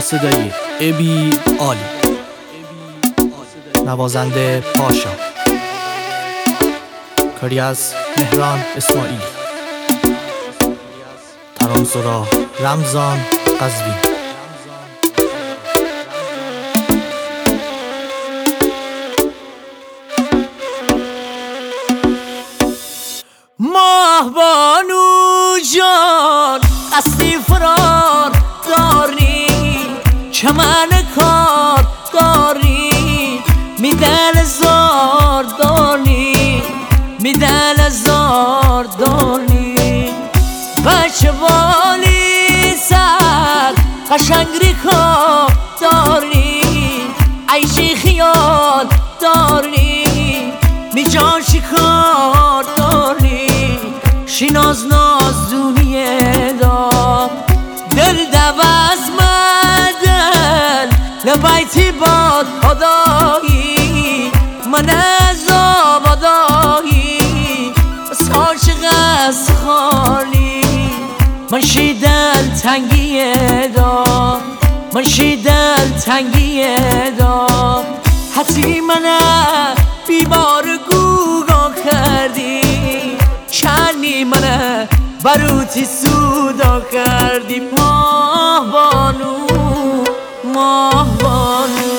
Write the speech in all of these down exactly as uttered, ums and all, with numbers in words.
صدایی ابی آلی، نوازنده پاشا، کاری از مهران اسماعیل، ترانه‌سرا رمضان قزوین. ماه بانو جان قصدی فرار داری، چمن کار داری، میدل زار داری، میدل زار داری. بچه والی سر قشنگری کار داری، عیشی خیال داری، می جان شکار داری، شیناز ناز دونیه دار. دل دوز مدل لبایتی باد خدایی، من از آبادایی بس عاشق از خالی. من شیدل تنگیه دار، من شیدل تنگیه دار. حتی منه بیمار گوگا کردی، چنی منه بروتی سودا کردی. ماه بانو ماه بانو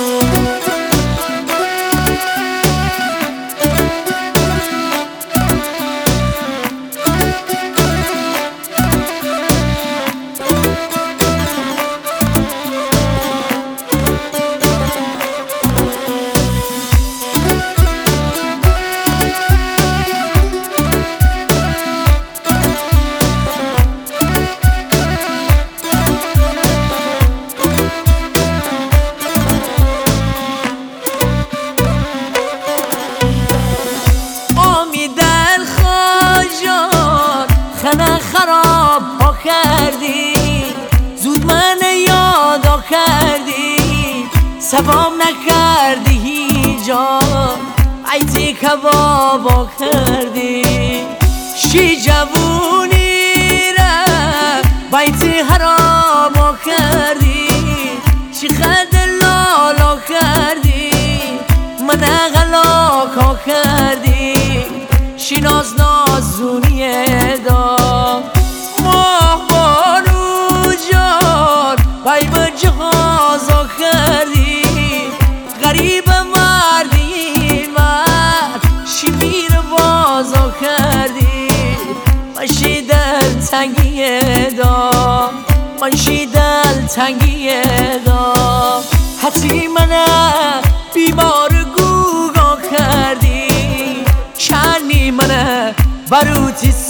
خنه خراب ها کردی، زود من یادا کردی، سبام نکردی هیجا ایتی کبابا کردی. شی جوونی را بیتی حرام کردی، شی خد لالا کردی، من غلاکا کردی، شی ناز نازونیه دار. ماه بانو جان بای به جهازا کردی، غریب مردی مرد شی میر بازا کردی. من شیدل تنگیه دار، من شیدل تنگیه دار. حتی منه بیمار گوگا کردی، چنی منه بروتی